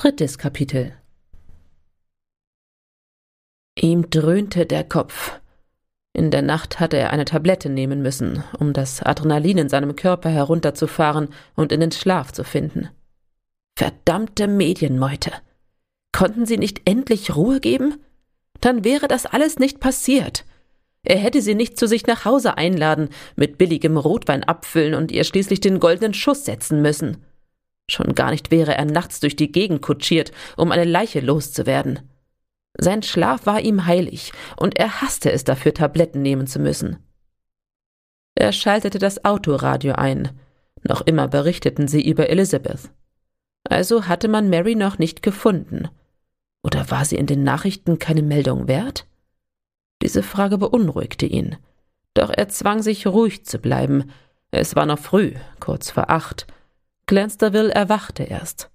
3. Kapitel. Ihm dröhnte der Kopf. In der Nacht hatte er eine Tablette nehmen müssen, um das Adrenalin in seinem Körper herunterzufahren und in den Schlaf zu finden. Verdammte Medienmeute! Konnten sie nicht endlich Ruhe geben? Dann wäre das alles nicht passiert. Er hätte sie nicht zu sich nach Hause einladen, mit billigem Rotwein abfüllen und ihr schließlich den goldenen Schuss setzen müssen. Schon gar nicht wäre er nachts durch die Gegend kutschiert, um eine Leiche loszuwerden. Sein Schlaf war ihm heilig, und er hasste es dafür, Tabletten nehmen zu müssen. Er schaltete das Autoradio ein. Noch immer berichteten sie über Elizabeth. Also hatte man Mary noch nicht gefunden. Oder war sie in den Nachrichten keine Meldung wert? Diese Frage beunruhigte ihn. Doch er zwang sich, ruhig zu bleiben. Es war noch früh, kurz vor 8. Glansterville erwachte erst.